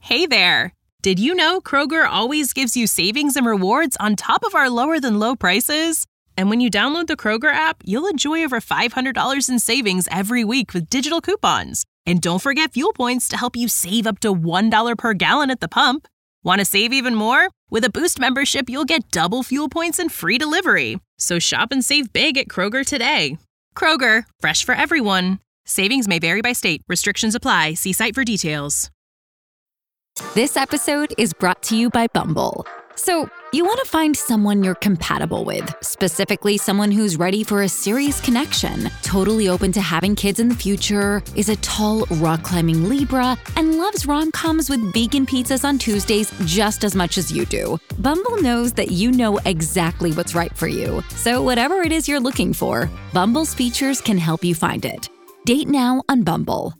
Hey there! Did you know Kroger always gives you savings and rewards on top of our lower-than-low prices? And when you download the Kroger app, you'll enjoy over $500 in savings every week with digital coupons. And don't forget fuel points to help you save up to $1 per gallon at the pump. Want to save even more? With a Boost membership, you'll get double fuel points and free delivery. So shop and save big at Kroger today. Kroger, fresh for everyone. Savings may vary by state. Restrictions apply. See site for details. This episode is brought to you by Bumble. So, you want to find someone you're compatible with, specifically someone who's ready for a serious connection, totally open to having kids in the future, is a tall, rock-climbing Libra, and loves rom-coms with vegan pizzas on Tuesdays just as much as you do. Bumble knows that you know exactly what's right for you. So whatever it is you're looking for, Bumble's features can help you find it. Date now on Bumble.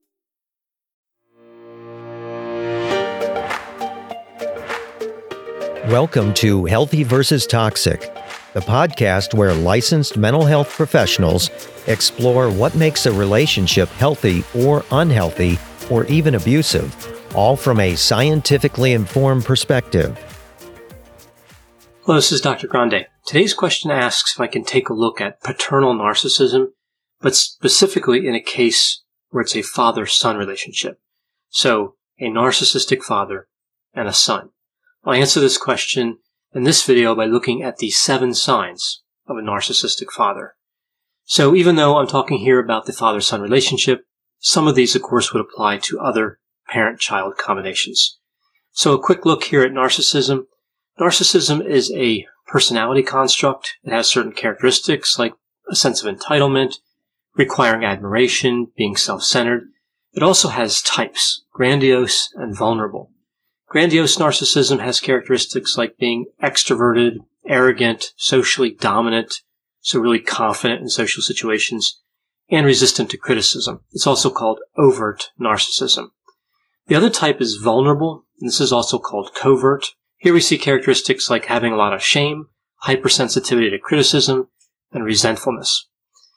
Welcome to Healthy versus Toxic, the podcast where licensed mental health professionals explore what makes a relationship healthy or unhealthy or even abusive, all from a scientifically informed perspective. Hello, this is Dr. Grande. Today's question asks if I can take a look at paternal narcissism, but specifically in a case where it's a father-son relationship. So, a narcissistic father and a son. I'll answer this question in this video by looking at the 7 signs of a narcissistic father. So even though I'm talking here about the father-son relationship, some of these, of course, would apply to other parent-child combinations. So a quick look here at narcissism. Narcissism is a personality construct. It has certain characteristics like a sense of entitlement, requiring admiration, being self-centered. It also has types, grandiose and vulnerable. Grandiose narcissism has characteristics like being extroverted, arrogant, socially dominant, so really confident in social situations, and resistant to criticism. It's also called overt narcissism. The other type is vulnerable, and this is also called covert. Here we see characteristics like having a lot of shame, hypersensitivity to criticism, and resentfulness.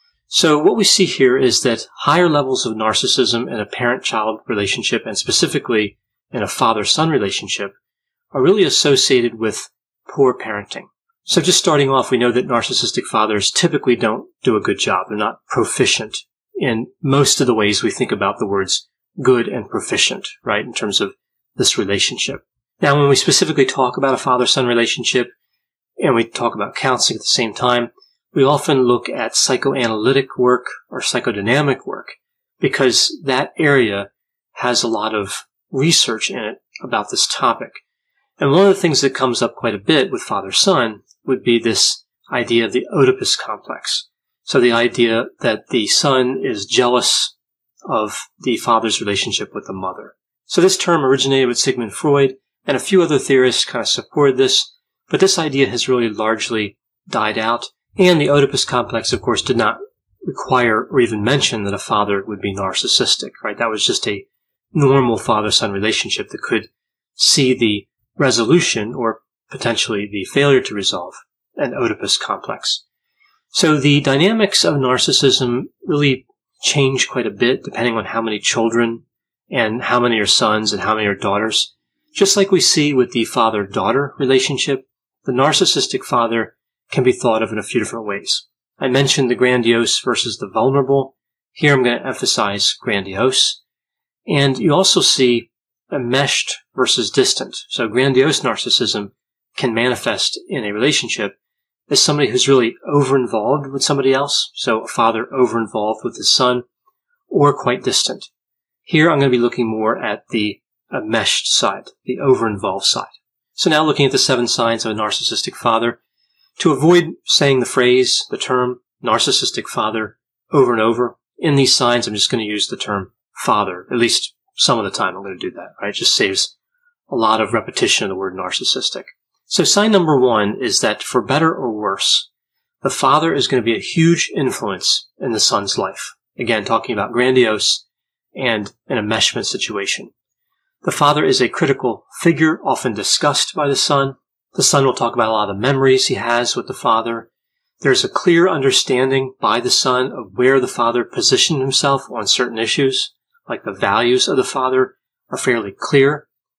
So what we see here is that higher levels of narcissism in a parent-child relationship, and specifically in a father-son relationship, are really associated with poor parenting. So just starting off, we know that narcissistic fathers typically don't do a good job. They're not proficient in most of the ways we think about the words good and proficient, right, in terms of this relationship. Now, when we specifically talk about a father-son relationship, and we talk about counseling at the same time, we often look at psychoanalytic work or psychodynamic work because that area has a lot of research in it about this topic. And one of the things that comes up quite a bit with father-son would be this idea of the Oedipus complex. So the idea that the son is jealous of the father's relationship with the mother. So this term originated with Sigmund Freud, and a few other theorists kind of supported this, but this idea has really largely died out. And the Oedipus complex, of course, did not require or even mention that a father would be narcissistic, right? That was just a normal father-son relationship that could see the resolution or potentially the failure to resolve an Oedipus complex. So the dynamics of narcissism really change quite a bit depending on how many children and how many are sons and how many are daughters. Just like we see with the father-daughter relationship, the narcissistic father can be thought of in a few different ways. I mentioned the grandiose versus the vulnerable. Here I'm going to emphasize grandiose. And you also see enmeshed versus distant. So grandiose narcissism can manifest in a relationship as somebody who's really over-involved with somebody else. So a father over-involved with his son, or quite distant. Here I'm going to be looking more at the enmeshed side, the over-involved side. So now looking at the 7 signs of a narcissistic father. To avoid saying the term narcissistic father over and over, in these signs I'm just going to use the term father. At least some of the time I'm going to do that, right? It just saves a lot of repetition of the word narcissistic. So sign number 1 is that for better or worse, the father is going to be a huge influence in the son's life. Again, talking about grandiose and an enmeshment situation. The father is a critical figure, often discussed by the son. The son will talk about a lot of the memories he has with the father. There's a clear understanding by the son of where the father positioned himself on certain issues, like the values of the father are fairly clear.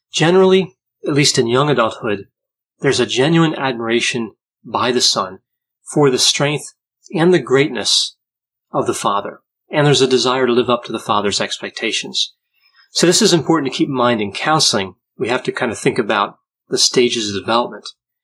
Generally, at least in young adulthood, there's a genuine admiration by the son for the strength and the greatness of the father, and there's a desire to live up to the father's expectations. So this is important to keep in mind in counseling. We have to kind of think about the stages of development.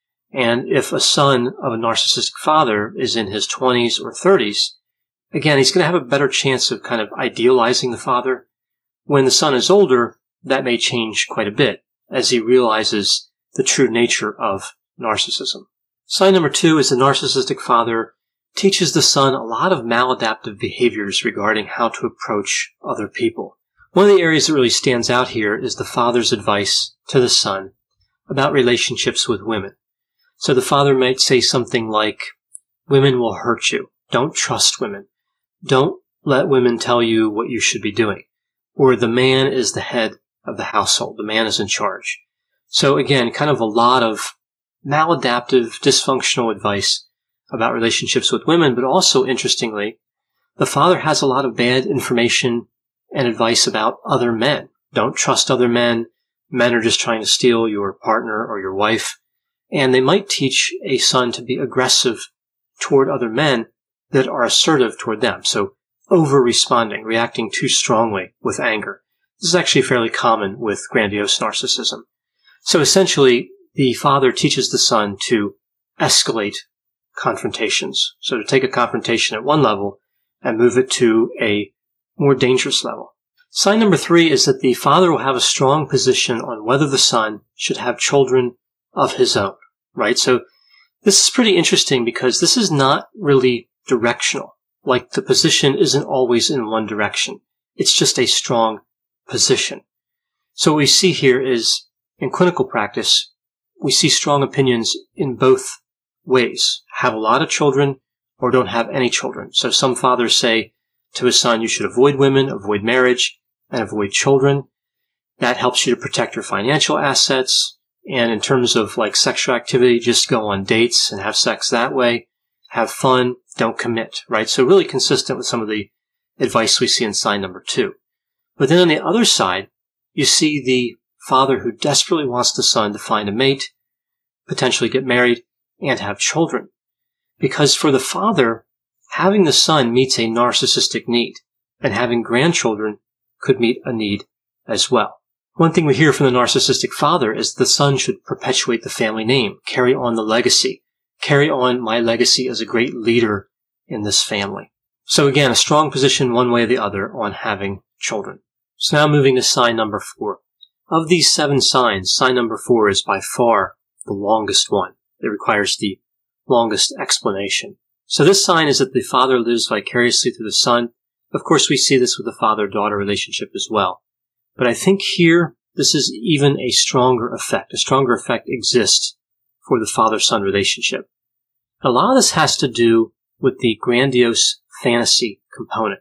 And if a son of a narcissistic father is in his 20s or 30s, again, he's going to have a better chance of kind of idealizing the father. When the son is older, that may change quite a bit as he realizes the true nature of narcissism. Sign number 2 is the narcissistic father teaches the son a lot of maladaptive behaviors regarding how to approach other people. One of the areas that really stands out here is the father's advice to the son about relationships with women. So the father might say something like, women will hurt you. Don't trust women. Don't let women tell you what you should be doing. Or the man is the head of the household. The man is in charge. So again, kind of a lot of maladaptive, dysfunctional advice about relationships with women, but also, interestingly, the father has a lot of bad information and advice about other men. Don't trust other men. Men are just trying to steal your partner or your wife. And they might teach a son to be aggressive toward other men that are assertive toward them. So over-responding, reacting too strongly with anger. This is actually fairly common with grandiose narcissism. So essentially, the father teaches the son to escalate confrontations. So to take a confrontation at one level and move it to a more dangerous level. Sign number 3 is that the father will have a strong position on whether the son should have children of his own, right? So this is pretty interesting because this is not really directional. Like the position isn't always in one direction. It's just a strong position. So what we see here is in clinical practice, we see strong opinions in both ways. Have a lot of children or don't have any children. So some fathers say to his son, you should avoid women, avoid marriage, and avoid children. That helps you to protect your financial assets. And in terms of like sexual activity, just go on dates and have sex that way. Have fun, don't commit, right? So really consistent with some of the advice we see in sign number 2. But then on the other side, you see the father who desperately wants the son to find a mate, potentially get married, and have children. Because for the father, having the son meets a narcissistic need, and having grandchildren could meet a need as well. One thing we hear from the narcissistic father is the son should perpetuate the family name, carry on the legacy, carry on my legacy as a great leader in this family. So again, a strong position one way or the other on having children. So now moving to sign number 4. Of these 7 signs, sign number 4 is by far the longest one. It requires the longest explanation. So this sign is that the father lives vicariously through the son. Of course, we see this with the father-daughter relationship as well. But I think here, this is even a stronger effect. A stronger effect exists for the father-son relationship. A lot of this has to do with the grandiose fantasy component.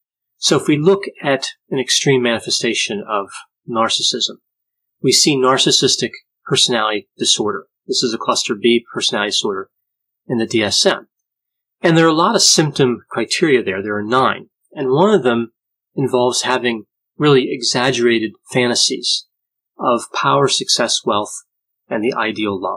So if we look at an extreme manifestation of narcissism, we see narcissistic personality disorder. This is a cluster B personality disorder in the DSM. And there are a lot of symptom criteria there. There are 9. And one of them involves having really exaggerated fantasies of power, success, wealth, and the ideal love.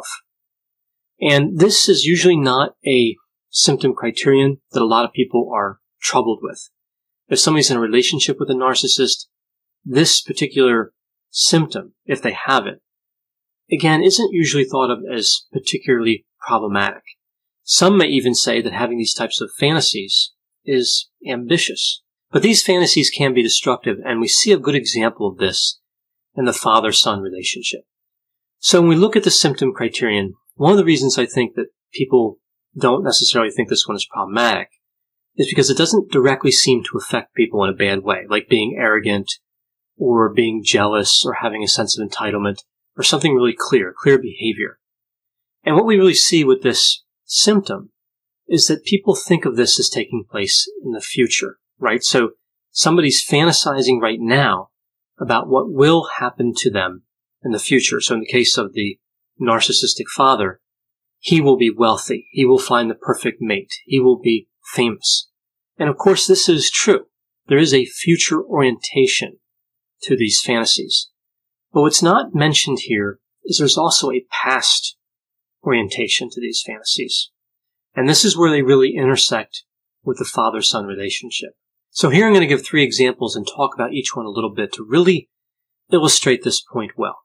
And this is usually not a symptom criterion that a lot of people are troubled with. If somebody's in a relationship with a narcissist, this particular symptom, if they have it, again, isn't usually thought of as particularly problematic. Some may even say that having these types of fantasies is ambitious. But these fantasies can be destructive, and we see a good example of this in the father-son relationship. So when we look at the symptom criterion, one of the reasons I think that people don't necessarily think this one is problematic is because it doesn't directly seem to affect people in a bad way, like being arrogant or being jealous or having a sense of entitlement or something really clear behavior. And what we really see with this symptom is that people think of this as taking place in the future, right? So somebody's fantasizing right now about what will happen to them in the future. So in the case of the narcissistic father, he will be wealthy. He will find the perfect mate. He will be famous. And of course, this is true. There is a future orientation to these fantasies. But what's not mentioned here is there's also a past orientation to these fantasies. And this is where they really intersect with the father-son relationship. So here I'm going to give 3 examples and talk about each one a little bit to really illustrate this point well.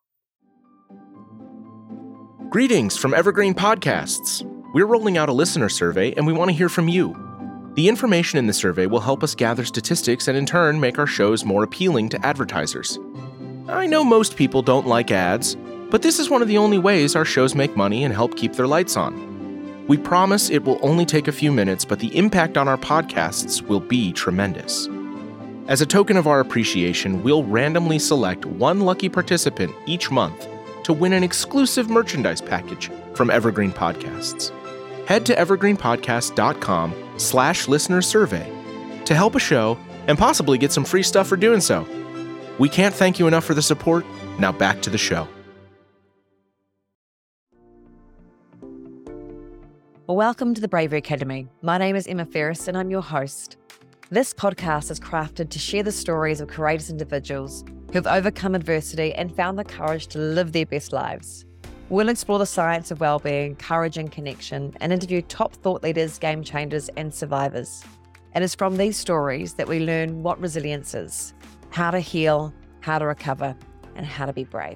Greetings from Evergreen Podcasts. We're rolling out a listener survey and we want to hear from you. The information in the survey will help us gather statistics and in turn make our shows more appealing to advertisers. I know most people don't like ads, but this is one of the only ways our shows make money and help keep their lights on. We promise it will only take a few minutes, but the impact on our podcasts will be tremendous. As a token of our appreciation, we'll randomly select one lucky participant each month to win an exclusive merchandise package from Evergreen Podcasts. Head to evergreenpodcast.com/listenersurvey to help a show and possibly get some free stuff for doing so. We can't thank you enough for the support. Now back to the show. Welcome to the Bravery Academy. My name is Emma Ferris and I'm your host. This podcast is crafted to share the stories of courageous individuals who have overcome adversity and found the courage to live their best lives. We'll explore the science of well-being, courage and connection, and interview top thought leaders, game changers, and survivors. It is from these stories that we learn what resilience is, how to heal, how to recover, and how to be brave.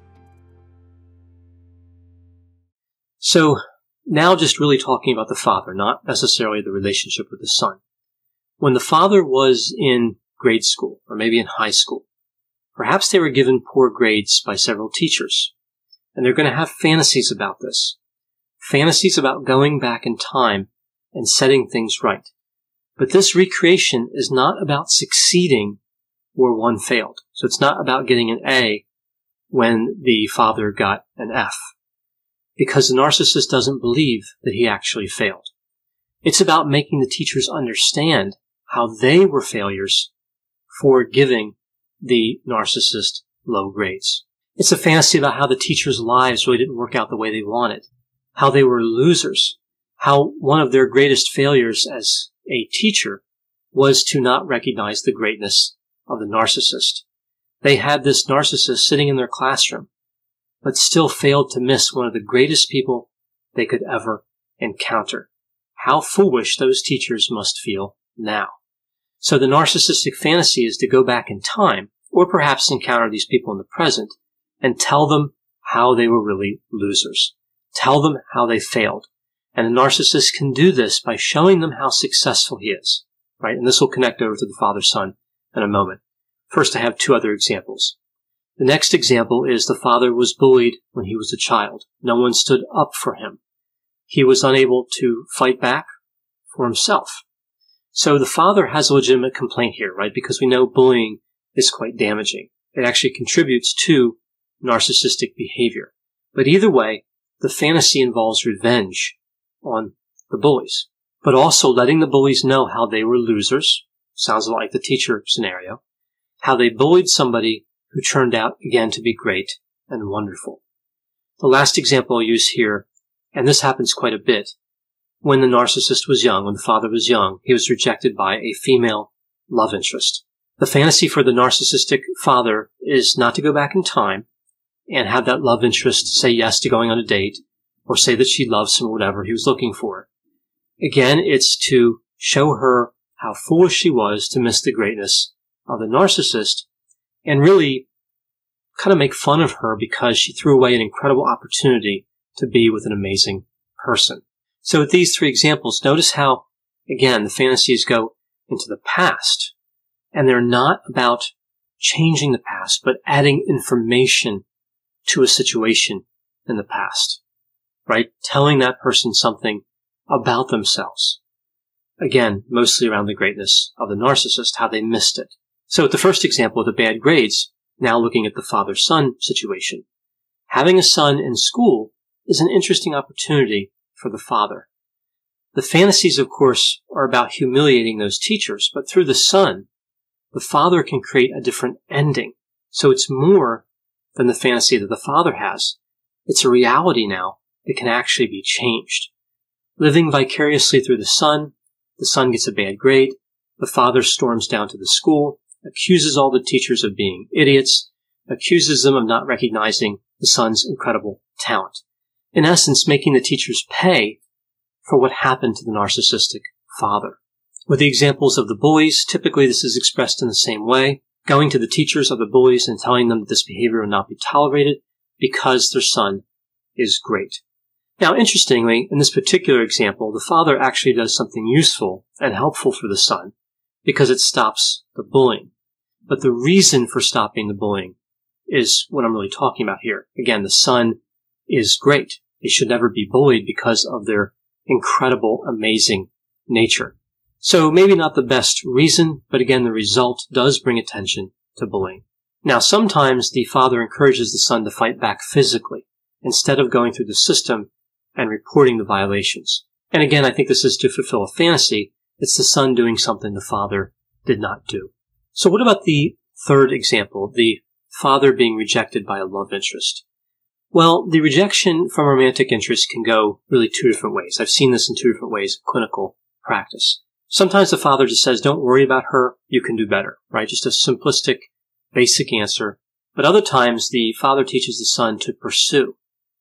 So now just really talking about the father, not necessarily the relationship with the son. When the father was in grade school, or maybe in high school, perhaps they were given poor grades by several teachers, and they're going to have fantasies about this. Fantasies about going back in time and setting things right. But this recreation is not about succeeding where one failed. So it's not about getting an A when the father got an F, because the narcissist doesn't believe that he actually failed. It's about making the teachers understand how they were failures for giving the narcissist low grades. It's a fantasy about how the teachers' lives really didn't work out the way they wanted, how they were losers, how one of their greatest failures as a teacher was to not recognize the greatness of the narcissist. They had this narcissist sitting in their classroom, but still failed to miss one of the greatest people they could ever encounter. How foolish those teachers must feel now. So the narcissistic fantasy is to go back in time, or perhaps encounter these people in the present, and tell them how they were really losers. Tell them how they failed. And the narcissist can do this by showing them how successful he is, right? And this will connect over to the father-son in a moment. First, I have 2 other examples. The next example is the father was bullied when he was a child. No one stood up for him. He was unable to fight back for himself. So the father has a legitimate complaint here, right? Because we know bullying is quite damaging. It actually contributes to narcissistic behavior. But either way, the fantasy involves revenge on the bullies, but also letting the bullies know how they were losers. Sounds like the teacher scenario. How they bullied somebody who turned out again to be great and wonderful. The last example I'll use here, and this happens quite a bit, when the narcissist was young, when the father was young, he was rejected by a female love interest. The fantasy for the narcissistic father is not to go back in time and have that love interest say yes to going on a date or say that she loves him or whatever he was looking for. Again, it's to show her how foolish she was to miss the greatness of the narcissist and really kind of make fun of her because she threw away an incredible opportunity to be with an amazing person. So with these 3 examples, notice how, again, the fantasies go into the past, and they're not about changing the past, but adding information to a situation in the past, right? Telling that person something about themselves. Again, mostly around the greatness of the narcissist, how they missed it. So with the first example of the bad grades, now looking at the father-son situation, having a son in school is an interesting opportunity for the father. The fantasies, of course, are about humiliating those teachers, but through the son, the father can create a different ending. So it's more than the fantasy that the father has. It's a reality now that can actually be changed. Living vicariously through the son gets a bad grade, the father storms down to the school, accuses all the teachers of being idiots, accuses them of not recognizing the son's incredible talent. In essence, making the teachers pay for what happened to the narcissistic father. With the examples of the bullies, typically this is expressed in the same way, going to the teachers of the bullies and telling them that this behavior will not be tolerated because their son is great. Now, interestingly, in this particular example, the father actually does something useful and helpful for the son because it stops the bullying. But the reason for stopping the bullying is what I'm really talking about here. Again, the son is great. They should never be bullied because of their incredible, amazing nature. So maybe not the best reason, but again, the result does bring attention to bullying. Now, sometimes the father encourages the son to fight back physically instead of going through the system and reporting the violations. And again, I think this is to fulfill a fantasy. It's the son doing something the father did not do. So what about the third example, the father being rejected by a love interest? Well, the rejection from romantic interest can go really two different ways. I've seen this in two different ways in clinical practice. Sometimes the father just says, don't worry about her, you can do better, right? Just a simplistic, basic answer. But other times the father teaches the son to pursue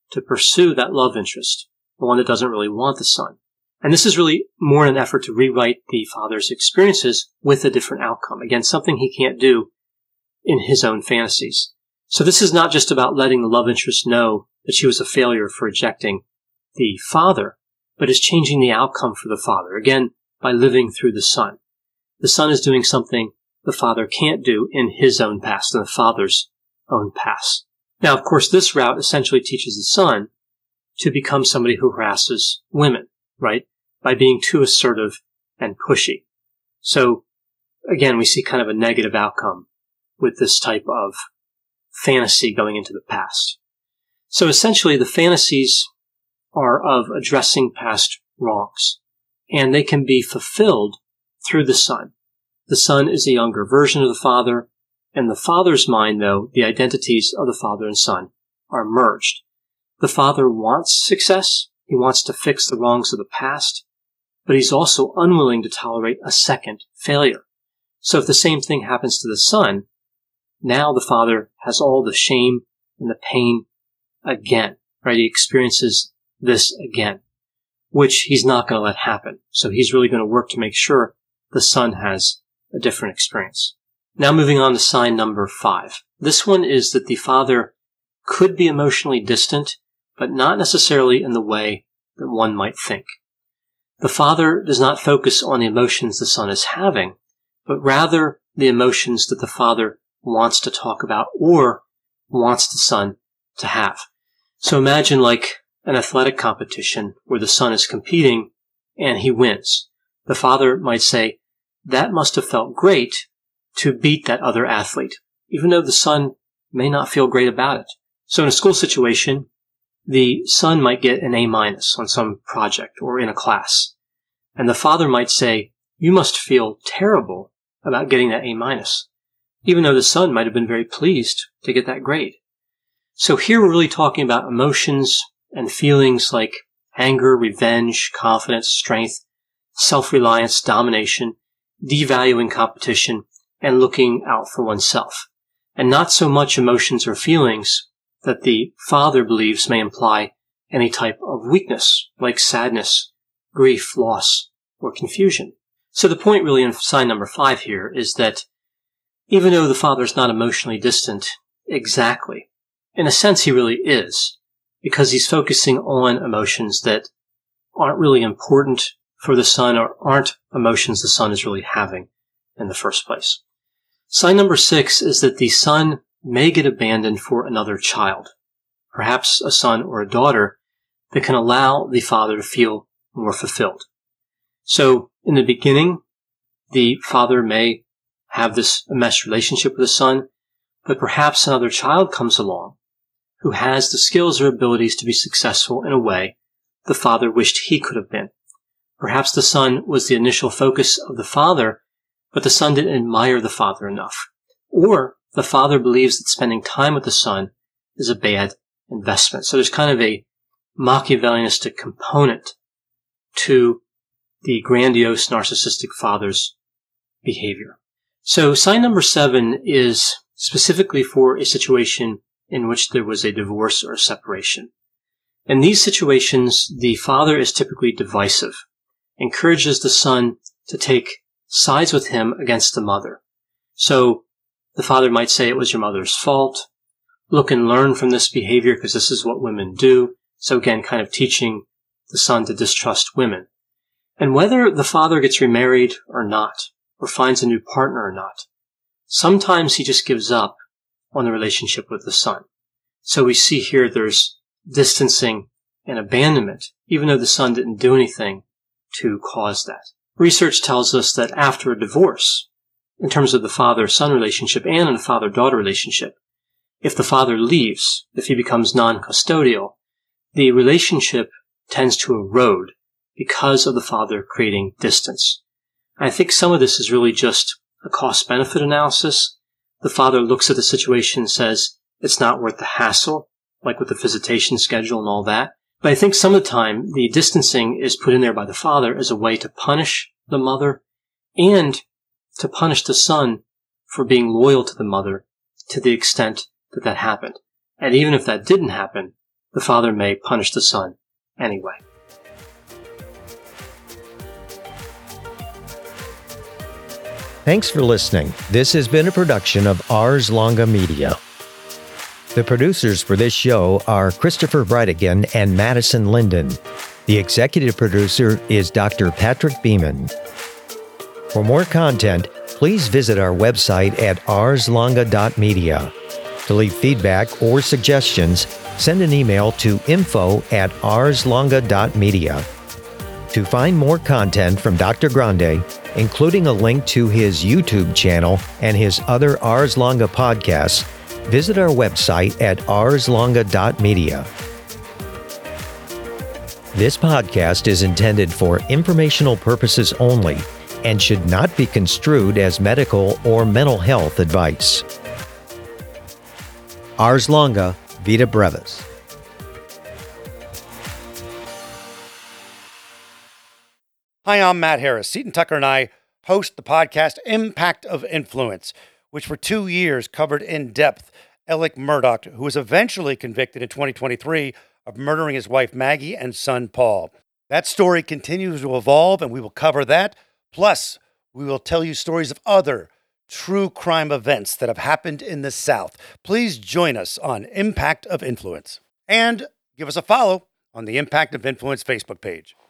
that love interest, the one that doesn't really want the son. And this is really more an effort to rewrite the father's experiences with a different outcome. Again, something he can't do in his own fantasies. So this is not just about letting the love interest know that she was a failure for rejecting the father, but is changing the outcome for the father, again, by living through the son. The son is doing something the father can't do in his own past, in the father's own past. Now, of course, this route essentially teaches the son to become somebody who harasses women, right? By being too assertive and pushy. So, again, we see kind of a negative outcome with this type of fantasy going into the past. So essentially, the fantasies are of addressing past wrongs, and they can be fulfilled through the son. The son is a younger version of the father. In the father's mind, though, the identities of the father and son are merged. The father wants success. He wants to fix the wrongs of the past, but he's also unwilling to tolerate a second failure. So if the same thing happens to the son, now the father has all the shame and the pain again, right? He experiences this again, which he's not going to let happen. So he's really going to work to make sure the son has a different experience. Now moving on to sign number 5. This one is that the father could be emotionally distant, but not necessarily in the way that one might think. The father does not focus on the emotions the son is having, but rather the emotions that the father wants to talk about or wants the son to have. So imagine like an athletic competition where the son is competing and he wins. The father might say, that must have felt great to beat that other athlete, even though the son may not feel great about it. So in a school situation, the son might get an A- on some project or in a class. And the father might say, you must feel terrible about getting that A-, even though the son might have been very pleased to get that grade. So here we're really talking about emotions and feelings like anger, revenge, confidence, strength, self-reliance, domination, devaluing competition, and looking out for oneself. And not so much emotions or feelings that the father believes may imply any type of weakness, like sadness, grief, loss, or confusion. So the point really in sign number 5 here is that even though the father is not emotionally distant exactly, in a sense he really is, because he's focusing on emotions that aren't really important for the son or aren't emotions the son is really having in the first place. Sign number 6 is that the son may get abandoned for another child, perhaps a son or a daughter that can allow the father to feel more fulfilled. So in the beginning, the father may have this enmeshed relationship with the son, but perhaps another child comes along who has the skills or abilities to be successful in a way the father wished he could have been. Perhaps the son was the initial focus of the father, but the son didn't admire the father enough. Or the father believes that spending time with the son is a bad investment. So there's kind of a Machiavellianistic component to the grandiose narcissistic father's behavior. So sign number 7 is specifically for a situation in which there was a divorce or a separation. In these situations, the father is typically divisive, encourages the son to take sides with him against the mother. So the father might say it was your mother's fault. Look and learn from this behavior because this is what women do. So again, kind of teaching the son to distrust women. And whether the father gets remarried or not, or finds a new partner or not, sometimes he just gives up on the relationship with the son. So we see here there's distancing and abandonment, even though the son didn't do anything to cause that. Research tells us that after a divorce, in terms of the father-son relationship and in a father-daughter relationship, if the father leaves, if he becomes non-custodial, the relationship tends to erode because of the father creating distance. I think some of this is really just a cost-benefit analysis. The father looks at the situation and says, it's not worth the hassle, like with the visitation schedule and all that. But I think some of the time, the distancing is put in there by the father as a way to punish the mother and to punish the son for being loyal to the mother to the extent that that happened. And even if that didn't happen, the father may punish the son anyway. Thanks for listening. This has been a production of Ars Longa Media. The producers for this show are Christopher Breitigan and Madison Linden. The executive producer is Dr. Patrick Beeman. For more content, please visit our website at arslonga.media. To leave feedback or suggestions, send an email to info@arslonga.media. To find more content from Dr. Grande, including a link to his YouTube channel and his other Ars Longa podcasts, visit our website at arslonga.media. This podcast is intended for informational purposes only and should not be construed as medical or mental health advice. Ars Longa, Vita Brevis. Hi, I'm Matt Harris. Seton Tucker and I host the podcast Impact of Influence, which for 2 years covered in depth Alec Murdaugh, who was eventually convicted in 2023 of murdering his wife Maggie and son Paul. That story continues to evolve, and we will cover that. Plus, we will tell you stories of other true crime events that have happened in the South. Please join us on Impact of Influence. And give us a follow on the Impact of Influence Facebook page.